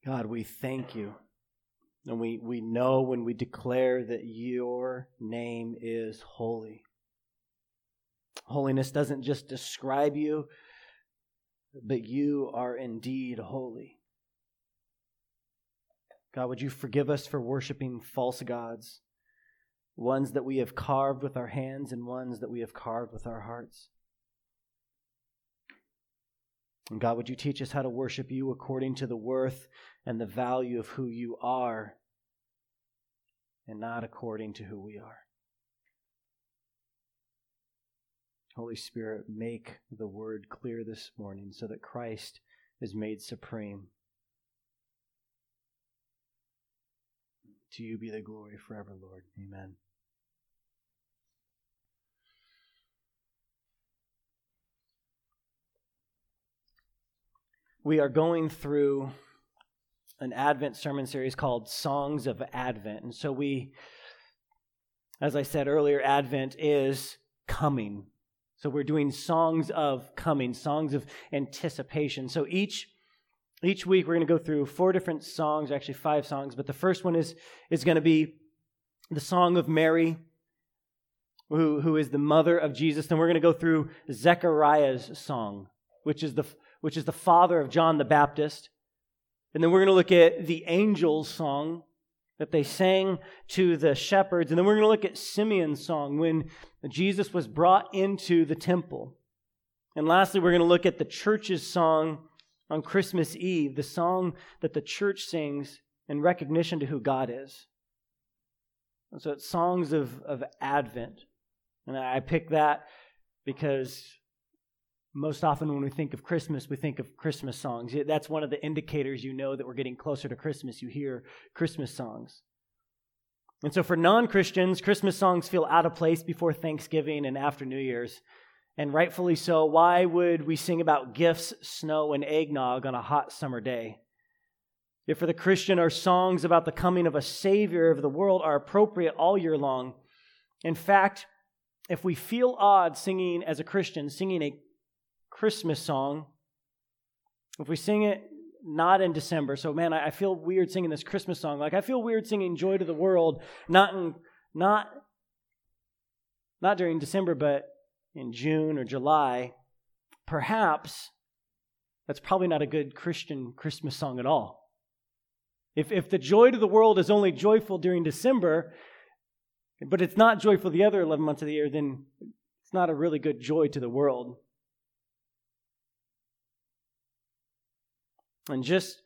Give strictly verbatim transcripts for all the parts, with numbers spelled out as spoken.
God, we thank you. And we, we know when we declare that your name is holy. Holiness doesn't just describe you, but you are indeed holy. God, would you forgive us for worshiping false gods, ones that we have carved with our hands and ones that we have carved with our hearts. And God, would you teach us how to worship you according to the worth and the value of who you are, and not according to who we are. Holy Spirit, make the word clear this morning so that Christ is made supreme. To you be the glory forever, Lord. Amen. We are going through an Advent sermon series called Songs of Advent. And so we, as I said earlier, Advent is coming. So we're doing songs of coming, songs of anticipation. So each each week we're going to go through four different songs, actually five songs, but the first one is is going to be the Song of Mary, who, who is the mother of Jesus. Then we're going to go through Zechariah's song, which is the which is the father of John the Baptist. And then we're going to look at the angels' song that they sang to the shepherds. And then we're going to look at Simeon's song when Jesus was brought into the temple. And lastly, we're going to look at the church's song on Christmas Eve, the song that the church sings in recognition to who God is. And so it's songs of, of Advent. And I pick that because most often when we think of Christmas, we think of Christmas songs. That's one of the indicators you know that we're getting closer to Christmas. You hear Christmas songs. And so for non-Christians, Christmas songs feel out of place before Thanksgiving and after New Year's. And rightfully so. Why would we sing about gifts, snow, and eggnog on a hot summer day? If for the Christian, our songs about the coming of a Savior of the world are appropriate all year long. In fact, if we feel odd singing as a Christian, singing a Christmas song, if we sing it not in December, so man, I feel weird singing this Christmas song. Like I feel weird singing "Joy to the World," not in not not during December, but in June or July. Perhaps that's probably not a good Christian Christmas song at all. If if the joy to the world is only joyful during December, but it's not joyful the other eleven months of the year, then it's not a really good joy to the world. And just,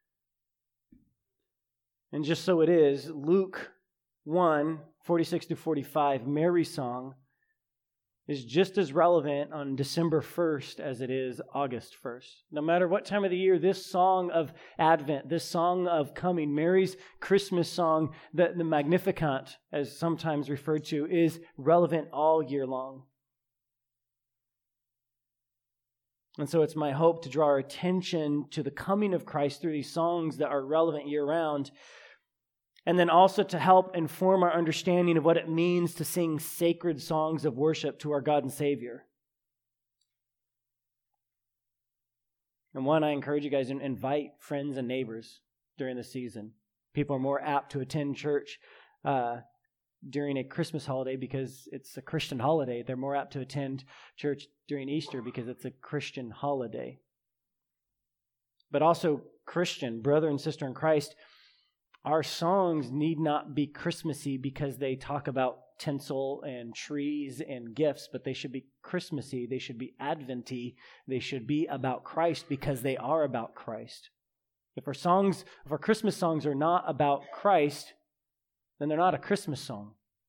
and just so it is, Luke one, forty-six through forty-five, Mary's song, is just as relevant on December first as it is August first. No matter what time of the year, this song of Advent, this song of coming, Mary's Christmas song, the, the Magnificat, as sometimes referred to, is relevant all year long. And so it's my hope to draw our attention to the coming of Christ through these songs that are relevant year-round, and then also to help inform our understanding of what it means to sing sacred songs of worship to our God and Savior. And one, I encourage you guys to invite friends and neighbors during the season. People are more apt to attend church uh, during a Christmas holiday because it's a Christian holiday. They're more apt to attend church during Easter because it's a Christian holiday. But also, Christian, brother and sister in Christ, our songs need not be Christmassy because they talk about tinsel and trees and gifts, but they should be Christmassy. They should be Adventy. They should be about Christ because they are about Christ. If our songs, if our Christmas songs are not about Christ, then they're not a Christmas song.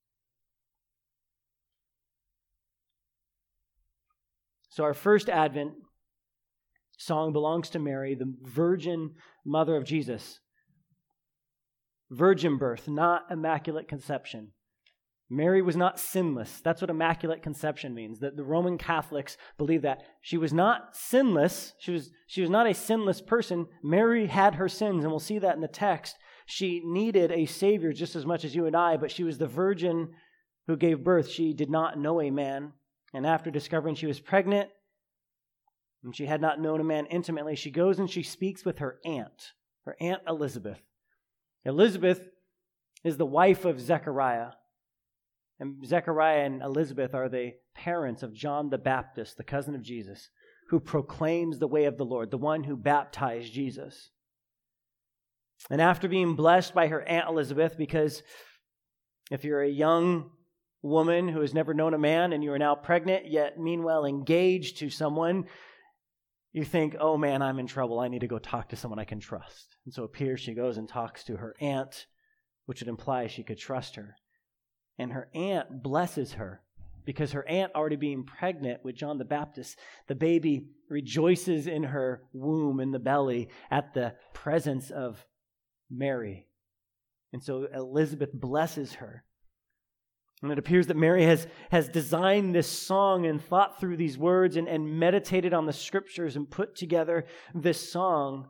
So our first Advent song belongs to Mary, the Virgin Mother of Jesus. Virgin birth, not immaculate conception. Mary was not sinless. That's what immaculate conception means. That the Roman Catholics believe that. She was not sinless. She was, she was not a sinless person. Mary had her sins, and we'll see that in the text. She needed a Savior just as much as you and I, but she was the virgin who gave birth. She did not know a man. And after discovering she was pregnant, and she had not known a man intimately, she goes and she speaks with her aunt. her Aunt Elizabeth. Elizabeth is the wife of Zechariah. And Zechariah and Elizabeth are the parents of John the Baptist, the cousin of Jesus, who proclaims the way of the Lord, the one who baptized Jesus. And after being blessed by her Aunt Elizabeth, because if you're a young woman who has never known a man and you are now pregnant, yet meanwhile engaged to someone, you think, oh man, I'm in trouble. I need to go talk to someone I can trust. And so up here she goes and talks to her aunt, which would imply she could trust her. And her aunt blesses her because her aunt already being pregnant with John the Baptist, the baby rejoices in her womb, in the belly, at the presence of Mary. And so Elizabeth blesses her. And it appears that Mary has, has designed this song and thought through these words and, and meditated on the scriptures and put together this song.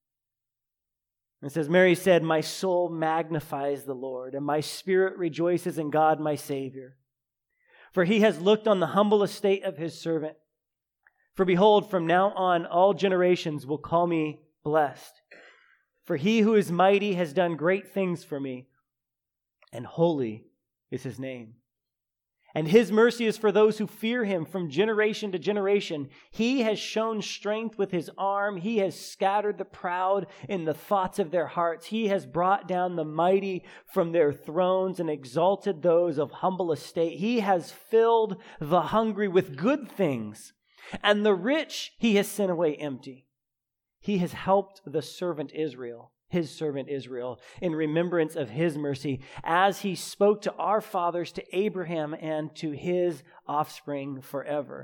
It says, Mary said, my soul magnifies the Lord, and my spirit rejoices in God my Savior. For he has looked on the humble estate of his servant. For behold, from now on all generations will call me blessed. For he who is mighty has done great things for me, and holy is his name. And his mercy is for those who fear him from generation to generation. He has shown strength with his arm. He has scattered the proud in the thoughts of their hearts. He has brought down the mighty from their thrones and exalted those of humble estate. He has filled the hungry with good things, and the rich he has sent away empty. He has helped the servant Israel, his servant Israel, in remembrance of his mercy, as he spoke to our fathers, to Abraham, and to his offspring forever.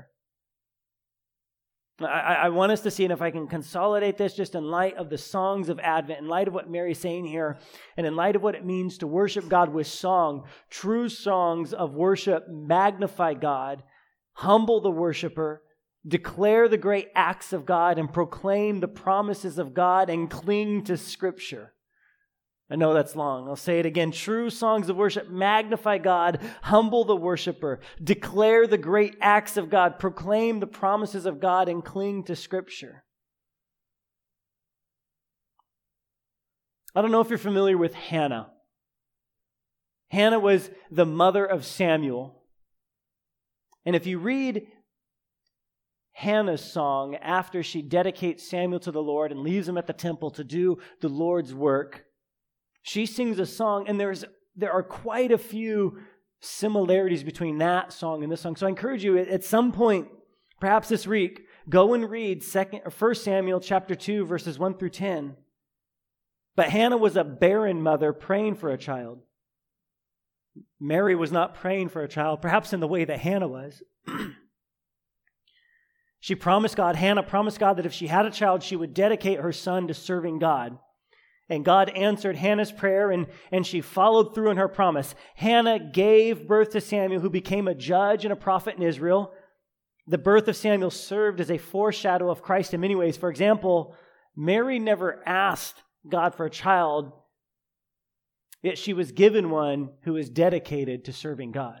I, I want us to see, and if I can consolidate this just in light of the songs of Advent, in light of what Mary's saying here, and in light of what it means to worship God with song, true songs of worship magnify God, humble the worshiper, declare the great acts of God, and proclaim the promises of God, and cling to Scripture. I know that's long. I'll say it again. True songs of worship magnify God, humble the worshiper, declare the great acts of God, proclaim the promises of God, and cling to Scripture. I don't know if you're familiar with Hannah. Hannah was the mother of Samuel. And if you read Hannah's song after she dedicates Samuel to the Lord and leaves him at the temple to do the Lord's work, she sings a song, and there's there are quite a few similarities between that song and this song. So I encourage you at some point, perhaps this week, go and read second or First Samuel chapter two, verses one through ten. But Hannah was a barren mother praying for a child. Mary was not praying for a child, perhaps in the way that Hannah was. She promised God, Hannah promised God that if she had a child, she would dedicate her son to serving God. And God answered Hannah's prayer, and, and she followed through in her promise. Hannah gave birth to Samuel, who became a judge and a prophet in Israel. The birth of Samuel served as a foreshadow of Christ in many ways. For example, Mary never asked God for a child, yet she was given one who was dedicated to serving God.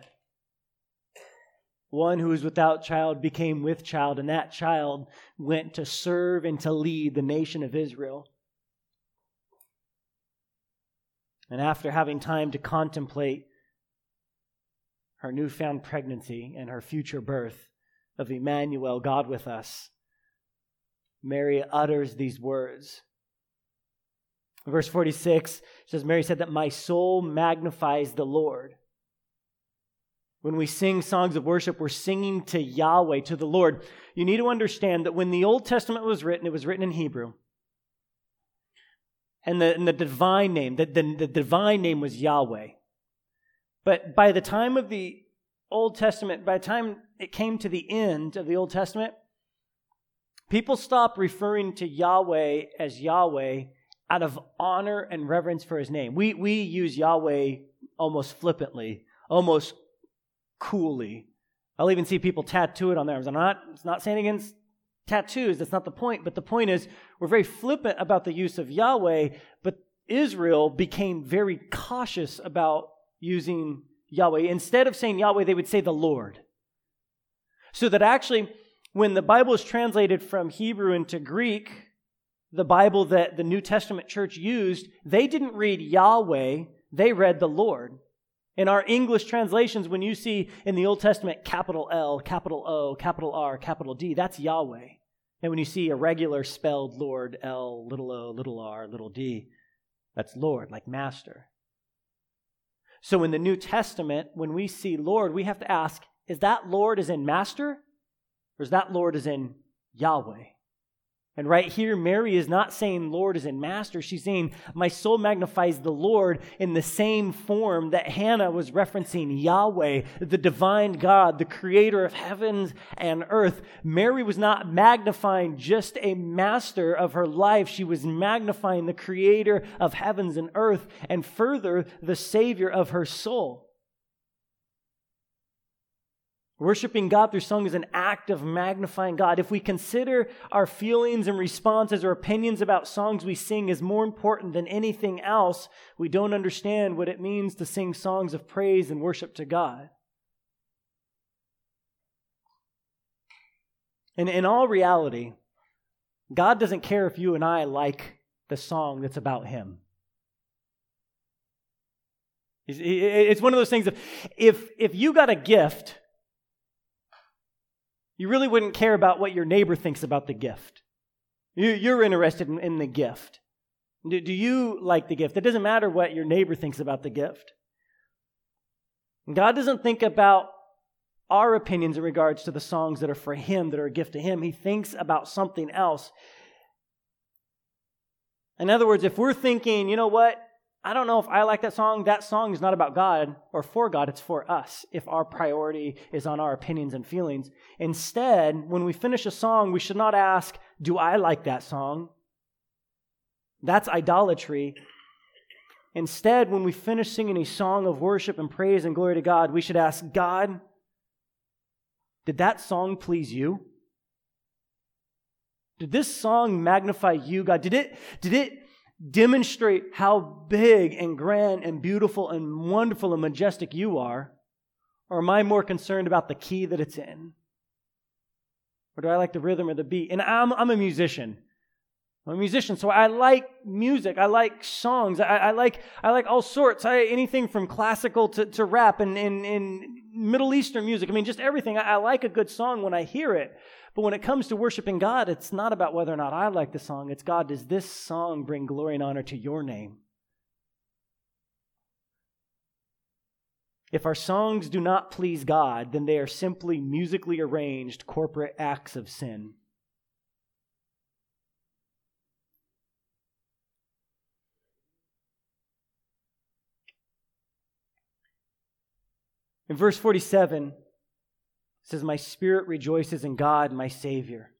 One who was without child became with child, and that child went to serve and to lead the nation of Israel. And after having time to contemplate her newfound pregnancy and her future birth of Emmanuel, God with us, Mary utters these words. Verse forty-six says, Mary said that my soul magnifies the Lord. When we sing songs of worship, we're singing to Yahweh, to the Lord. You need to understand that when the Old Testament was written, it was written in Hebrew. And the, and the divine name, the, the, the divine name was Yahweh. But by the time of the Old Testament, by the time it came to the end of the Old Testament, people stopped referring to Yahweh as Yahweh out of honor and reverence for his name. We, we use Yahweh almost flippantly, almost coolly. I'll even see people tattoo it on their arms. I'm not, it's not saying against tattoos. That's not the point. But the point is, we're very flippant about the use of Yahweh, but Israel became very cautious about using Yahweh. Instead of saying Yahweh, they would say the Lord. So that actually, when the Bible is translated from Hebrew into Greek, the Bible that the New Testament church used, they didn't read Yahweh, they read the Lord. In our English translations, when you see in the Old Testament capital L, capital O, capital R, capital D, that's Yahweh. And when you see a regular spelled Lord, L, little o, little r, little d, that's Lord, like master. So in the New Testament, when we see Lord, we have to ask, is that Lord as in master? Or is that Lord as in Yahweh? And right here, Mary is not saying Lord as in master. She's saying, my soul magnifies the Lord in the same form that Hannah was referencing Yahweh, the divine God, the creator of heavens and earth. Mary was not magnifying just a master of her life. She was magnifying the creator of heavens and earth, and further, the savior of her soul. Worshiping God through song is an act of magnifying God. If we consider our feelings and responses or opinions about songs we sing as more important than anything else, we don't understand what it means to sing songs of praise and worship to God. And in all reality, God doesn't care if you and I like the song that's about Him. It's one of those things of, if, if you got a gift, you really wouldn't care about what your neighbor thinks about the gift. You, you're interested in, in the gift. Do, do you like the gift? It doesn't matter what your neighbor thinks about the gift. God doesn't think about our opinions in regards to the songs that are for Him, that are a gift to Him. He thinks about something else. In other words, if we're thinking, you know what? I don't know if I like that song. That song is not about God or for God. It's for us if our priority is on our opinions and feelings. Instead, when we finish a song, we should not ask, do I like that song? That's idolatry. Instead, when we finish singing a song of worship and praise and glory to God, we should ask, God, did that song please you? Did this song magnify you, God? Did it, did it demonstrate how big and grand and beautiful and wonderful and majestic you are? Or am I more concerned about the key that it's in? Or do I like the rhythm or the beat? And I'm, I'm a musician. I'm a musician, so I like music. I like songs. I, I like I like all sorts. I, anything from classical to, to rap and, and, and Middle Eastern music. I mean, just everything. I, I like a good song when I hear it. But when it comes to worshiping God, it's not about whether or not I like the song. It's, God, does this song bring glory and honor to your name? If our songs do not please God, then they are simply musically arranged corporate acts of sin. In verse forty-seven, it says, my spirit rejoices in God, my Savior.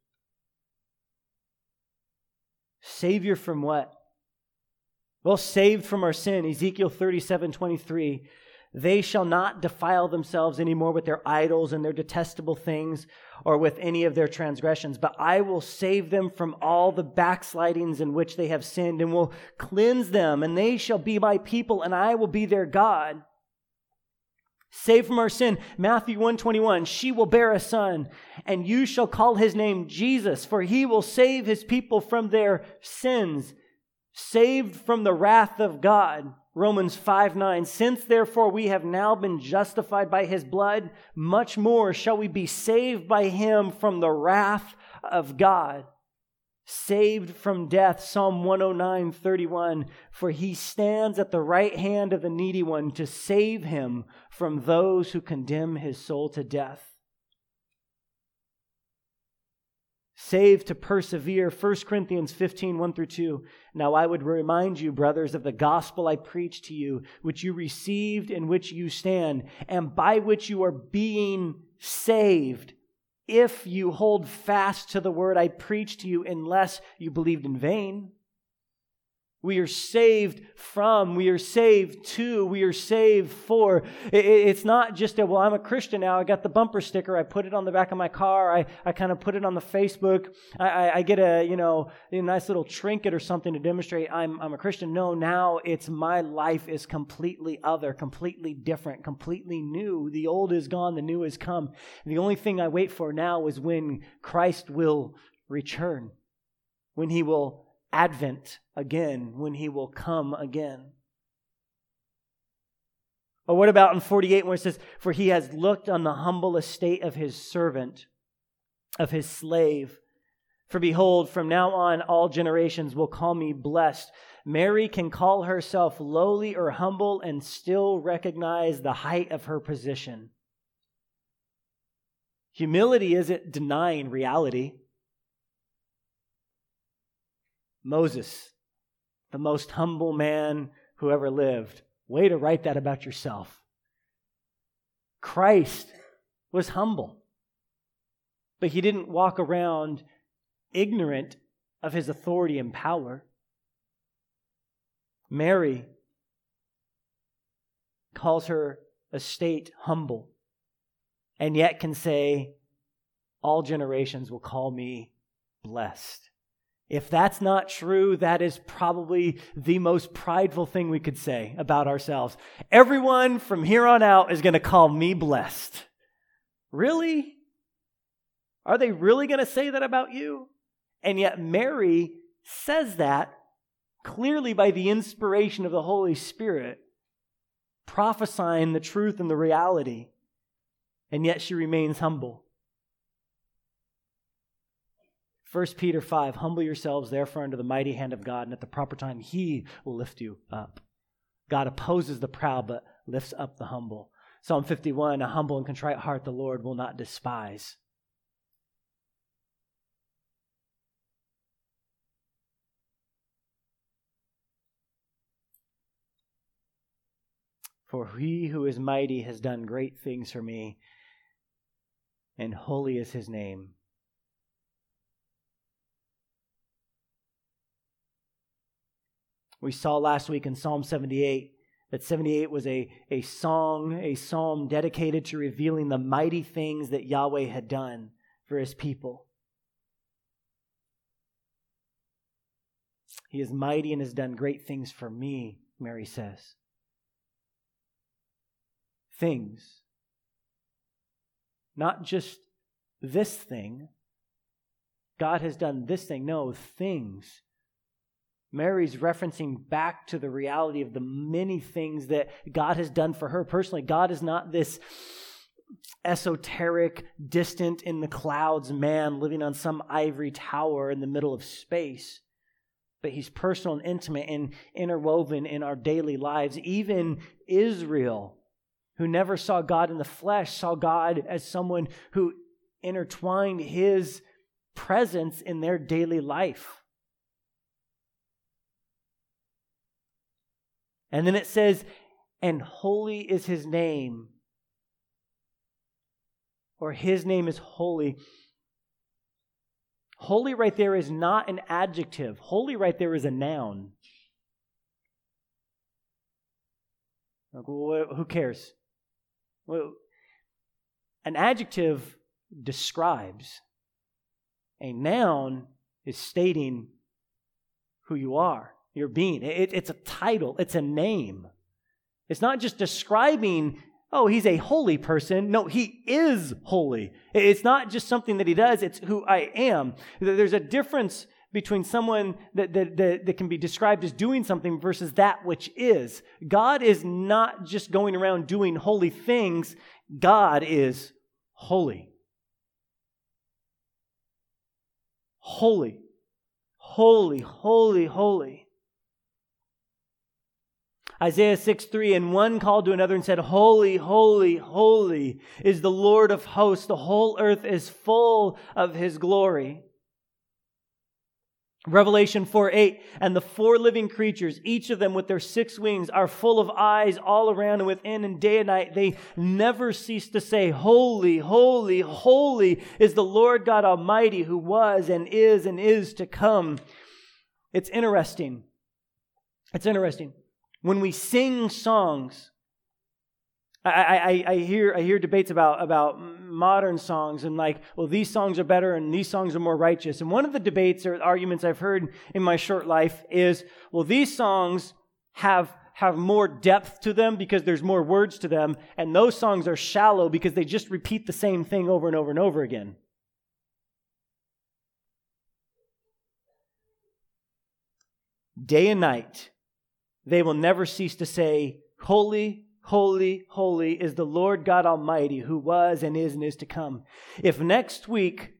Savior from what? Well, saved from our sin. Ezekiel thirty-seven twenty-three. They shall not defile themselves anymore with their idols and their detestable things or with any of their transgressions, but I will save them from all the backslidings in which they have sinned and will cleanse them, and they shall be my people, and I will be their God. Saved from our sin. Matthew one twenty-one, she will bear a son, and you shall call his name Jesus, for he will save his people from their sins. Saved from the wrath of God. Romans five nine, since therefore we have now been justified by his blood, much more shall we be saved by him from the wrath of God. Saved from death, Psalm one oh nine thirty-one, for he stands at the right hand of the needy one to save him from those who condemn his soul to death. Saved to persevere, First Corinthians fifteen one through two. Now I would remind you, brothers, of the gospel I preached to you, which you received, in which you stand, and by which you are being saved, if you hold fast to the word I preached to you, unless you believed in vain. We are saved from, we are saved to, we are saved for. It's not just a, well, I'm a Christian now, I got the bumper sticker, I put it on the back of my car, I, I kind of put it on the Facebook, I, I, I get a, you know, a nice little trinket or something to demonstrate I'm, I'm a Christian. No, now it's my life is completely other, completely different, completely new. The old is gone, the new has come. And the only thing I wait for now is when Christ will return, when he will Advent again, when he will come again. Or what about in forty-eight where it says, for he has looked on the humble estate of his servant, of his slave. For behold, from now on all generations will call me blessed. Mary can call herself lowly or humble and still recognize the height of her position. Humility isn't denying reality. Moses, the most humble man who ever lived. Way to write that about yourself. Christ was humble, but he didn't walk around ignorant of his authority and power. Mary calls her estate humble, and yet can say, all generations will call me blessed. If that's not true, that is probably the most prideful thing we could say about ourselves. Everyone from here on out is going to call me blessed. Really? Are they really going to say that about you? And yet Mary says that clearly by the inspiration of the Holy Spirit, prophesying the truth and the reality, and yet she remains humble. First Peter five, humble yourselves therefore under the mighty hand of God, and at the proper time he will lift you up. God opposes the proud, but lifts up the humble. Psalm fifty-one, a humble and contrite heart the Lord will not despise. For he who is mighty has done great things for me, and holy is his name. We saw last week in Psalm seventy-eight that seventy-eight was a, a song, a psalm dedicated to revealing the mighty things that Yahweh had done for his people. He is mighty and has done great things for me, Mary says. Things. Not just this thing. God has done this thing. No, things. Mary's referencing back to the reality of the many things that God has done for her personally. God is not this esoteric, distant in the clouds man living on some ivory tower in the middle of space. But he's personal and intimate and interwoven in our daily lives. Even Israel, who never saw God in the flesh, saw God as someone who intertwined his presence in their daily life. And then it says, and holy is his name. Or his name is holy. Holy right there is not an adjective. Holy right there is a noun. Who cares? Well, an adjective describes. A noun is stating who you are. Your being. It, it's a title. It's a name. It's not just describing, oh, he's a holy person. No, he is holy. It's not just something that he does. It's who I am. There's a difference between someone that, that, that, that can be described as doing something versus that which is. God is not just going around doing holy things. God is holy. Holy. Holy, holy, holy. Isaiah six three, and one called to another and said, holy, holy, holy is the Lord of hosts. The whole earth is full of his glory. Revelation four eight, and the four living creatures, each of them with their six wings, are full of eyes all around and within, and day and night they never cease to say, holy, holy, holy is the Lord God Almighty, who was and is and is to come. It's interesting. It's interesting. When we sing songs, I, I, I hear I hear debates about, about modern songs and like, well, these songs are better and these songs are more righteous. And one of the debates or arguments I've heard in my short life is, well, these songs have have more depth to them because there's more words to them, and those songs are shallow because they just repeat the same thing over and over and over again. day and night, they will never cease to say, Holy, holy, holy is the Lord God Almighty, who was and is and is to come. If next week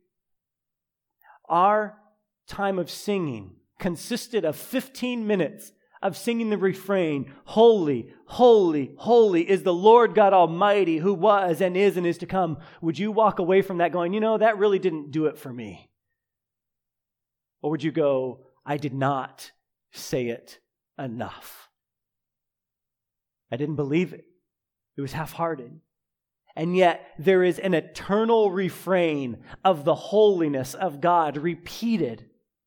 our time of singing consisted of fifteen minutes of singing the refrain, Holy, holy, holy is the Lord God Almighty, who was and is and is to come, would you walk away from that going, you know, that really didn't do it for me? Or would you go, I did not say it enough. I didn't believe it. It was half-hearted. And yet there is an eternal refrain of the holiness of God repeated.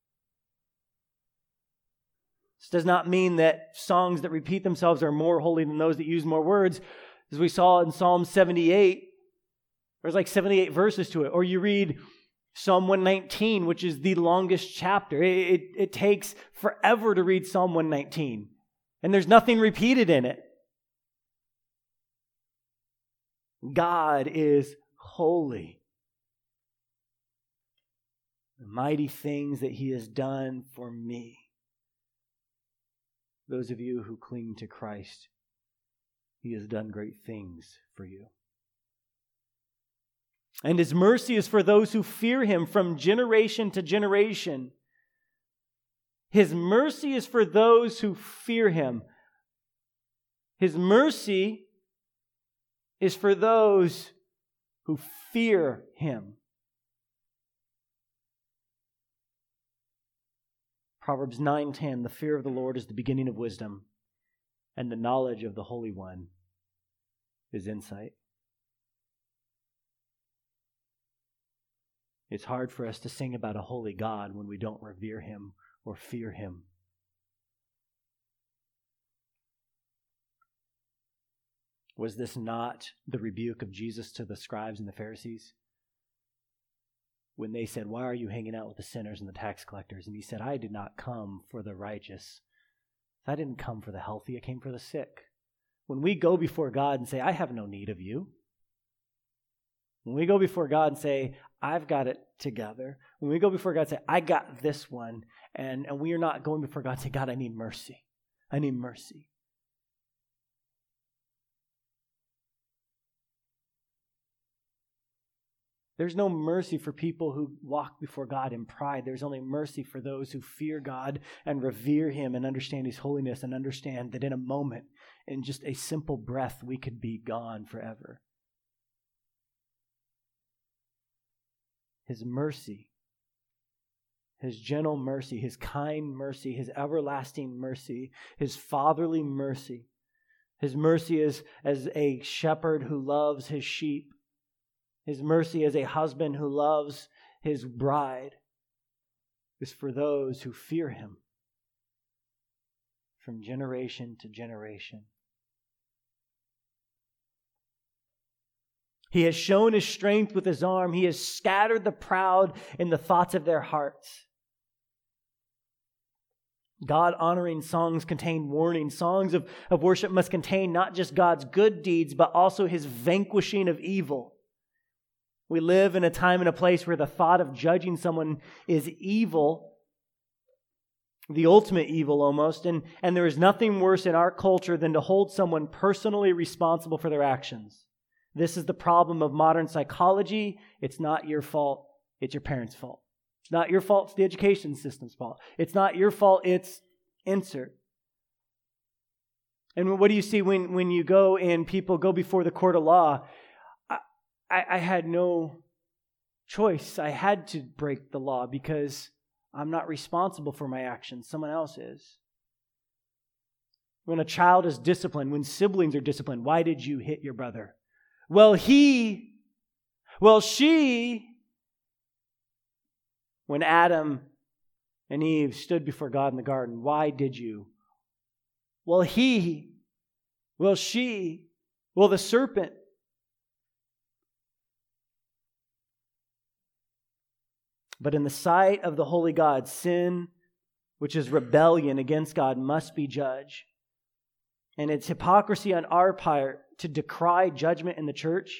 This does not mean that songs that repeat themselves are more holy than those that use more words. As we saw in Psalm seventy-eight, there's like seventy-eight verses to it. Or you read Psalm one nineteen, which is the longest chapter. It, it, it takes forever to read Psalm one nineteen. And there's nothing repeated in it. God is holy. The mighty things that He has done for me. Those of you who cling to Christ, He has done great things for you. And His mercy is for those who fear Him from generation to generation. His mercy is for those who fear Him. His mercy is for those who fear Him. Proverbs nine ten, the fear of the Lord is the beginning of wisdom, and the knowledge of the Holy One is insight. It's hard for us to sing about a holy God when we don't revere Him or fear Him. Was this not the rebuke of Jesus to the scribes and the Pharisees? When they said, why are you hanging out with the sinners and the tax collectors? And He said, I did not come for the righteous. I didn't come for the healthy. I came for the sick. When we go before God and say, I have no need of you. When we go before God and say, I've got it together. When we go before God and say, I got this one. And, and we are not going before God and say, God, I need mercy. I need mercy. There's no mercy for people who walk before God in pride. There's only mercy for those who fear God and revere Him and understand His holiness and understand that in a moment, in just a simple breath, we could be gone forever. His mercy, His gentle mercy, His kind mercy, His everlasting mercy, His fatherly mercy. His mercy is as a shepherd who loves his sheep. His mercy as a husband who loves his bride is for those who fear Him from generation to generation. He has shown His strength with His arm. He has scattered the proud in the thoughts of their hearts. God-honoring songs contain warning. Songs of, of worship must contain not just God's good deeds, but also His vanquishing of evil. We live in a time and a place where the thought of judging someone is evil, the ultimate evil almost, and, and there is nothing worse in our culture than to hold someone personally responsible for their actions. This is the problem of modern psychology. It's not your fault. It's your parents' fault. It's not your fault. It's the education system's fault. It's not your fault. It's insert. And what do you see when, when you go and people go before the court of law? I, I had no choice. I had to break the law because I'm not responsible for my actions. Someone else is. When a child is disciplined, when siblings are disciplined, why did you hit your brother? Well, he, well, she. When Adam and Eve stood before God in the garden, why did you? Well, he, well, she, well, the serpent. But in the sight of the holy God, sin, which is rebellion against God, must be judged. And it's hypocrisy on our part to decry judgment in the church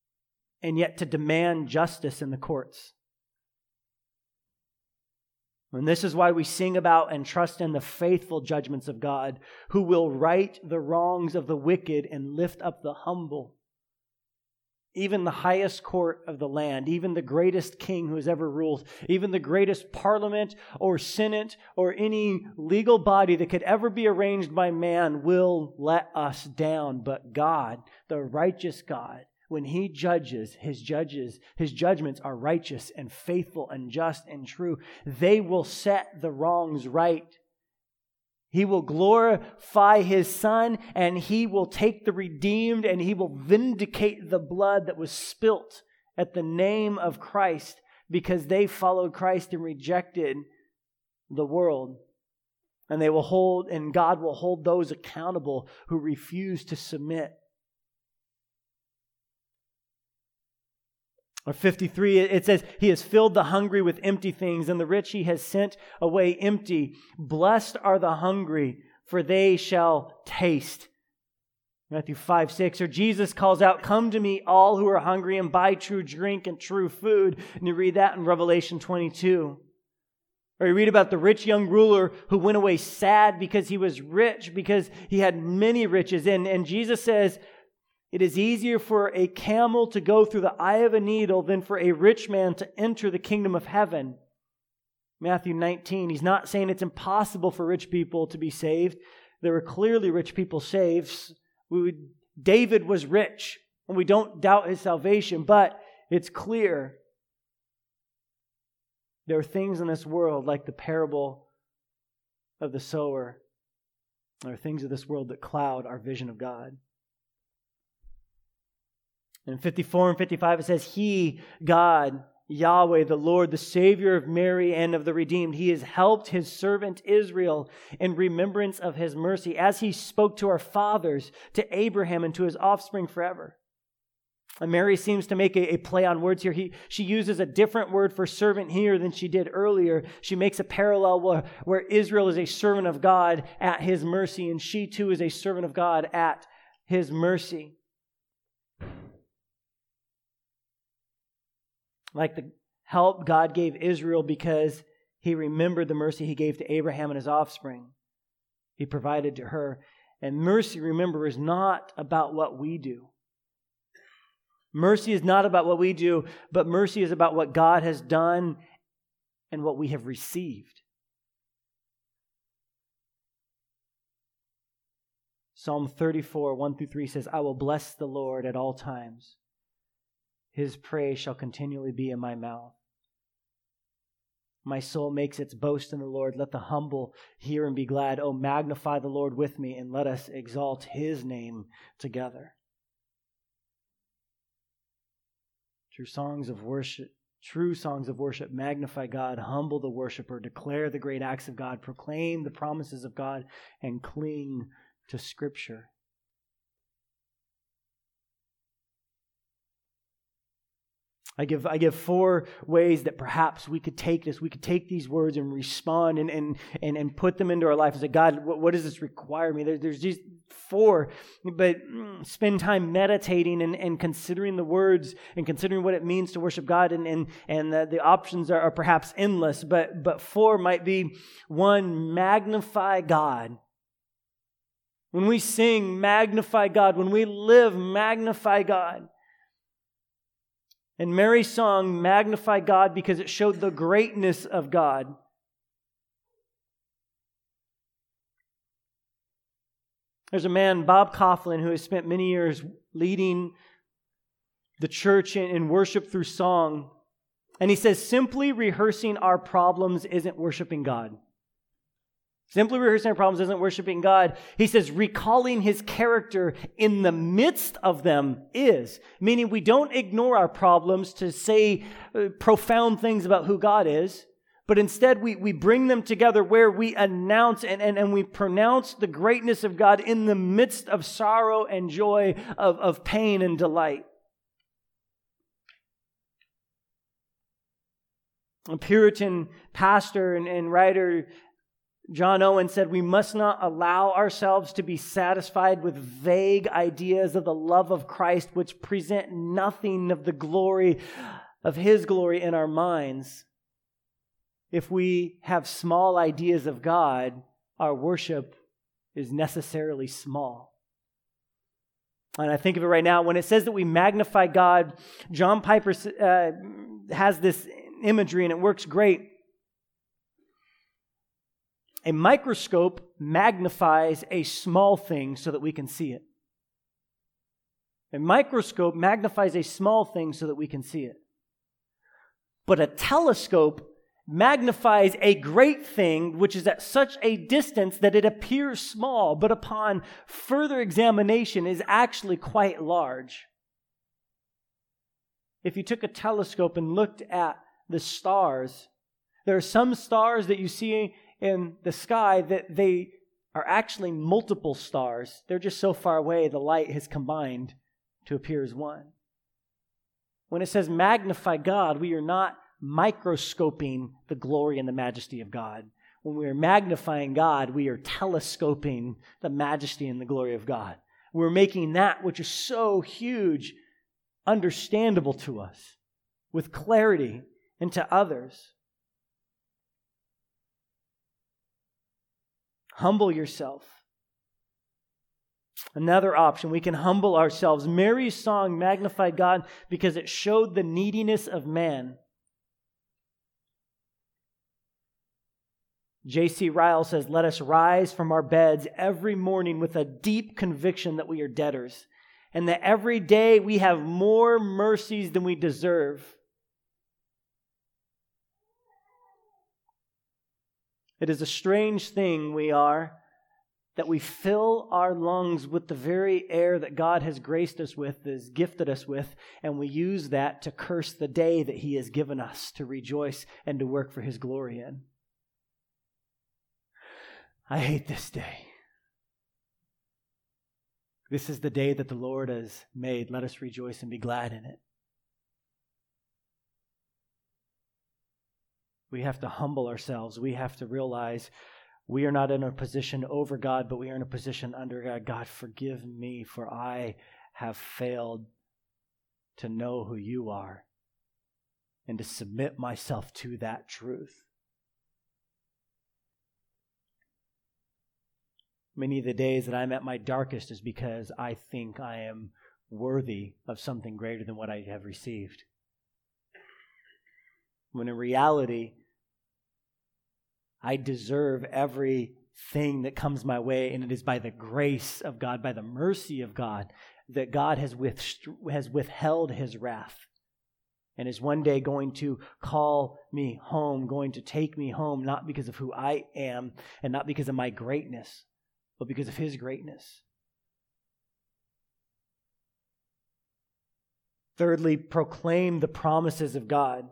and yet to demand justice in the courts. And this is why we sing about and trust in the faithful judgments of God, who will right the wrongs of the wicked and lift up the humble. Even the highest court of the land, even the greatest king who has ever ruled, even the greatest parliament or senate or any legal body that could ever be arranged by man will let us down. But God, the righteous God, when He judges, His judges, His judgments are righteous and faithful and just and true. They will set the wrongs right. He will glorify His Son, and He will take the redeemed, and He will vindicate the blood that was spilt at the name of Christ, because they followed Christ and rejected the world. And they will hold, and God will hold those accountable who refuse to submit. Or fifty-three, it says, He has filled the hungry with empty things, and the rich He has sent away empty. Blessed are the hungry, for they shall taste. Matthew five, six. Or Jesus calls out, come to me, all who are hungry, and buy true drink and true food. And you read that in Revelation twenty-two. Or you read about the rich young ruler who went away sad because he was rich, because he had many riches. And, and Jesus says, it is easier for a camel to go through the eye of a needle than for a rich man to enter the kingdom of heaven. Matthew nineteen, He's not saying it's impossible for rich people to be saved. There were clearly rich people saved. We would, David was rich, and we don't doubt his salvation, but it's clear there are things in this world like the parable of the sower. There are things of this world that cloud our vision of God. In fifty-four and fifty-five, it says, He, God, Yahweh, the Lord, the Savior of Mary and of the redeemed, He has helped His servant Israel in remembrance of His mercy, as He spoke to our fathers, to Abraham, and to his offspring forever. And Mary seems to make a, a play on words here. He, she uses a different word for servant here than she did earlier. She makes a parallel where, where Israel is a servant of God at His mercy, and she too is a servant of God at His mercy. Like the help God gave Israel because He remembered the mercy He gave to Abraham and his offspring. He provided to her. And mercy, remember, is not about what we do. Mercy is not about what we do, but mercy is about what God has done and what we have received. Psalm thirty-four, one through three says, I will bless the Lord at all times. His praise shall continually be in my mouth. My soul makes its boast in the Lord. Let the humble hear and be glad. Oh, magnify the Lord with me, and let us exalt His name together. True songs of worship, true songs of worship, magnify God, humble the worshiper, declare the great acts of God, proclaim the promises of God, and cling to Scripture. I give I give four ways that perhaps we could take this, we could take these words and respond and and and, and put them into our life and say, God, what, what does this require me? There, there's just four, but spend time meditating and, and considering the words and considering what it means to worship God, and and, and the, the options are, are perhaps endless, but but four might be: one, magnify God. When we sing, magnify God. When we live, magnify God. And Mary's song, magnify God, because it showed the greatness of God. There's a man, Bob Coughlin, who has spent many years leading the church in, in worship through song. And he says, simply rehearsing our problems isn't worshiping God. Simply rehearsing our problems isn't worshiping God. He says recalling His character in the midst of them is. Meaning we don't ignore our problems to say uh, profound things about who God is, but instead we, we bring them together where we announce and, and, and we pronounce the greatness of God in the midst of sorrow and joy, of, of pain and delight. A Puritan pastor and, and writer, John Owen, said, we must not allow ourselves to be satisfied with vague ideas of the love of Christ which present nothing of the glory of His glory in our minds. if we have small ideas of God, our worship is necessarily small. And I think of it right now, when it says that we magnify God, John Piper uh, has this imagery and it works great. A microscope magnifies a small thing so that we can see it. A microscope magnifies a small thing so that we can see it. But a telescope magnifies a great thing which is at such a distance that it appears small, but upon further examination is actually quite large. If you took a telescope and looked at the stars, there are some stars that you see in the sky that they are actually multiple stars. They're just so far away the light has combined to appear as one. When it says magnify God, we are not microscoping the glory and the majesty of God. When we are magnifying God, we are telescoping the majesty and the glory of God. We're making that which is so huge understandable to us with clarity and to others. Humble yourself. Another option, we can humble ourselves. Mary's song magnified God because it showed the neediness of man. J C Ryle says, "Let us rise from our beds every morning with a deep conviction that we are debtors, and that every day we have more mercies than we deserve. It is a strange thing we are, that we fill our lungs with the very air that God has graced us with, has gifted us with, and we use that to curse the day that He has given us to rejoice and to work for His glory in. I hate this day. This is the day that the Lord has made. Let us rejoice and be glad in it." We have to humble ourselves. We have to realize we are not in a position over God, but we are in a position under God. God, forgive me, for I have failed to know who You are and to submit myself to that truth. Many of the days that I'm at my darkest is because I think I am worthy of something greater than what I have received. When in reality, I deserve everything that comes my way, and it is by the grace of God, by the mercy of God, that God has, with, has withheld His wrath and is one day going to call me home, going to take me home, not because of who I am and not because of my greatness, but because of His greatness. Thirdly, proclaim the promises of God.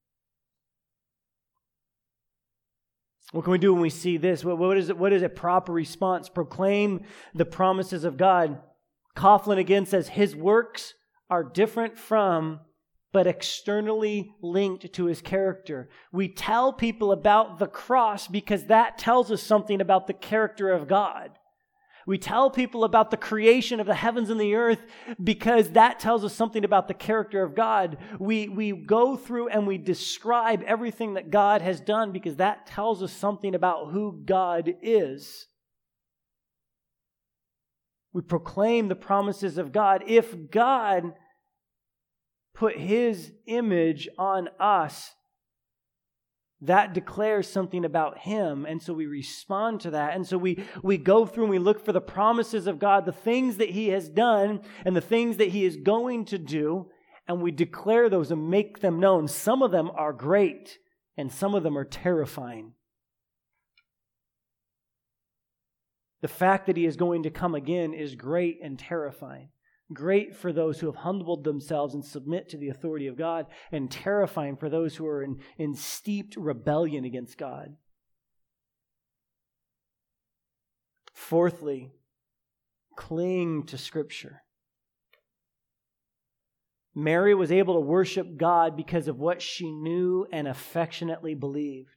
What can we do when we see this? What, what is it? What is a proper response? Proclaim the promises of God. Coughlin again says, His works are different from, but externally linked to His character. We tell people about the cross because that tells us something about the character of God. We tell people about the creation of the heavens and the earth because that tells us something about the character of God. We, we go through and we describe everything that God has done because that tells us something about who God is. We proclaim the promises of God. If God put His image on us, that declares something about Him, and so we respond to that. And so we, we go through and we look for the promises of God, the things that He has done and the things that He is going to do, and we declare those and make them known. Some of them are great, and some of them are terrifying. The fact that He is going to come again is great and terrifying. Great for those who have humbled themselves and submit to the authority of God, and terrifying for those who are in, in steeped rebellion against God. Fourthly, cling to Scripture. Mary was able to worship God because of what she knew and affectionately believed.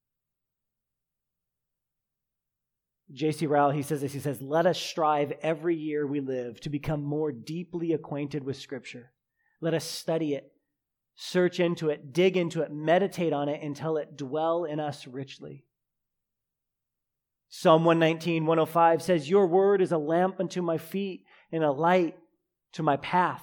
J C Ryle, he says this, he says, "Let us strive every year we live to become more deeply acquainted with Scripture. Let us study it search into it, dig into it, meditate on it until it dwell in us richly. Psalm one nineteen, one oh five says, your word is a lamp unto my feet and a light to my path.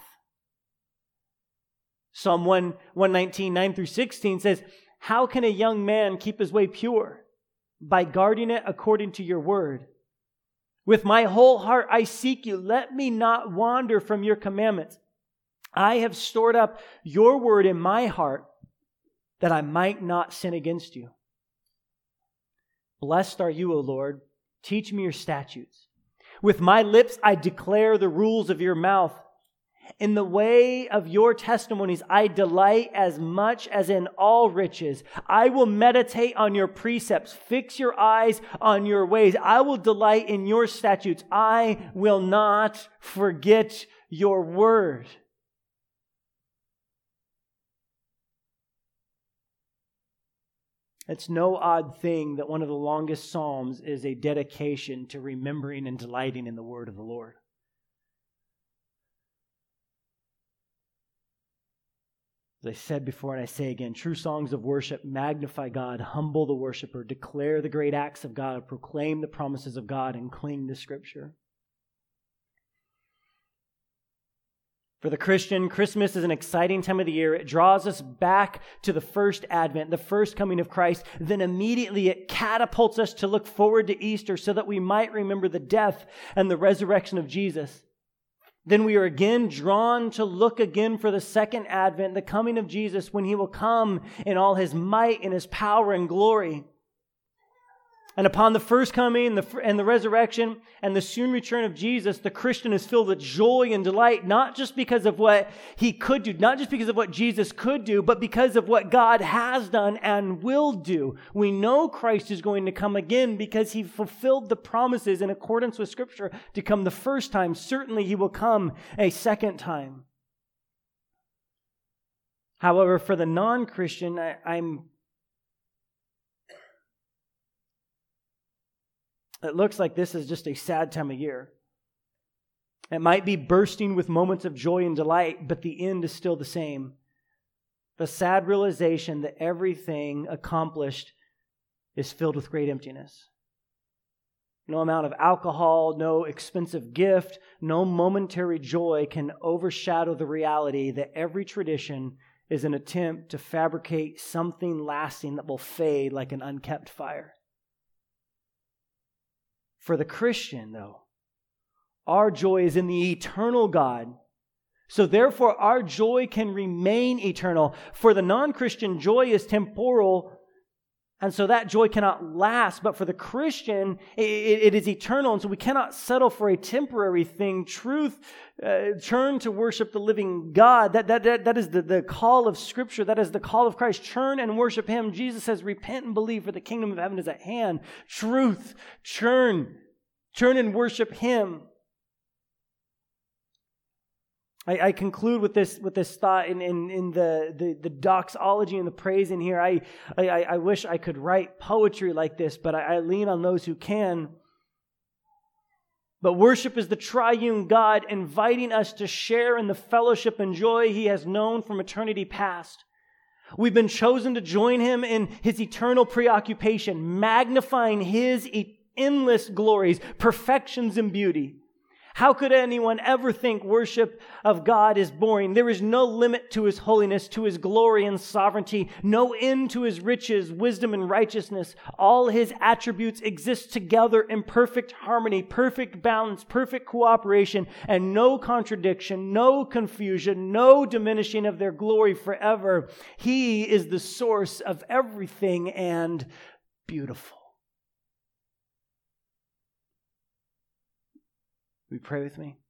Psalm one nineteen, nine through sixteen says, how can a young man keep his way pure? By guarding it according to your word. With my whole heart I seek you. Let me not wander from your commandments. I have stored up your word in my heart that I might not sin against you. Blessed are you, O Lord. Teach me your statutes. With my lips I declare the rules of your mouth. In the way of your testimonies I delight as much as in all riches. I will meditate on your precepts. Fix your eyes on your ways. I will delight in your statutes. I will not forget your word. It's no odd thing that one of the longest psalms is a dedication to remembering and delighting in the word of the Lord. As I said before and I say again, true songs of worship magnify God, humble the worshiper, declare the great acts of God, proclaim the promises of God, and cling to Scripture. For the Christian, Christmas is an exciting time of the year. It draws us back to the first advent, the first coming of Christ. Then immediately it catapults us to look forward to Easter so that we might remember the death and the resurrection of Jesus. Then we are again drawn to look again for the second advent, the coming of Jesus, when he will come in all his might and his power and glory. And upon the first coming the, and the resurrection and the soon return of Jesus, the Christian is filled with joy and delight, not just because of what he could do, not just because of what Jesus could do, but because of what God has done and will do. We know Christ is going to come again because he fulfilled the promises in accordance with Scripture to come the first time. Certainly he will come a second time. However, for the non-Christian, I, I'm It looks like this is just a sad time of year. It might be bursting with moments of joy and delight, but the end is still the same. The sad realization that everything accomplished is filled with great emptiness. No amount of alcohol, no expensive gift, no momentary joy can overshadow the reality that every tradition is an attempt to fabricate something lasting that will fade like an unkept fire. For the Christian, though, our joy is in the eternal God. So therefore, our joy can remain eternal. For the non-Christian, joy is temporal, and so that joy cannot last. But for the Christian, it, it is eternal, and so we cannot settle for a temporary thing. Truth, uh, turn to worship the living God. That, that, that, that is the, the call of Scripture. That is the call of Christ. Turn and worship Him. Jesus says, repent and believe, for the kingdom of heaven is at hand. Truth, turn. Turn and worship Him. I, I conclude with this with this thought in, in, in the, the, the doxology and the praise in here. I, I, I wish I could write poetry like this, but I, I lean on those who can. But worship is the triune God inviting us to share in the fellowship and joy He has known from eternity past. We've been chosen to join Him in His eternal preoccupation, magnifying His endless glories, perfections, and beauty. How could anyone ever think worship of God is boring? There is no limit to His holiness, to His glory and sovereignty, no end to His riches, wisdom, and righteousness. All His attributes exist together in perfect harmony, perfect balance, perfect cooperation, and no contradiction, no confusion, no diminishing of their glory forever. He is the source of everything and beautiful. Will you pray with me?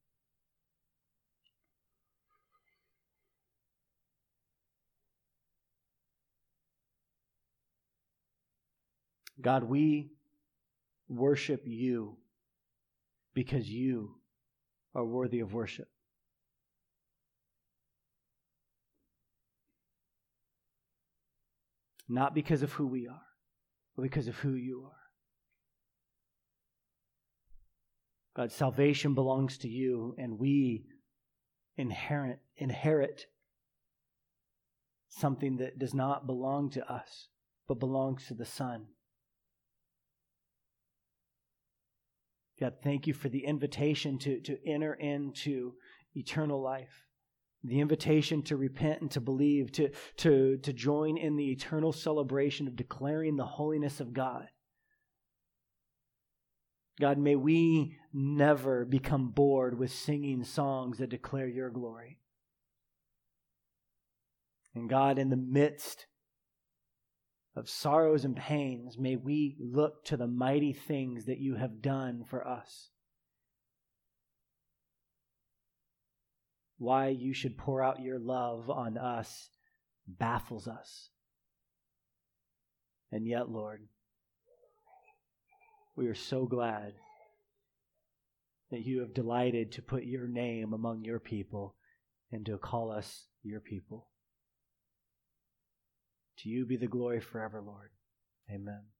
God, we worship You because You are worthy of worship. Not because of who we are, but because of who You are. God, salvation belongs to You, and we inherit, inherit something that does not belong to us, but belongs to the Son. God, thank you for the invitation to, to enter into eternal life, the invitation to repent and to believe, to, to, to join in the eternal celebration of declaring the holiness of God. God, may we never become bored with singing songs that declare your glory. And God, in the midst of sorrows and pains, may we look to the mighty things that you have done for us. Why you should pour out your love on us baffles us. And yet, Lord, we are so glad that you have delighted to put your name among your people and to call us your people. To you be the glory forever, Lord. Amen.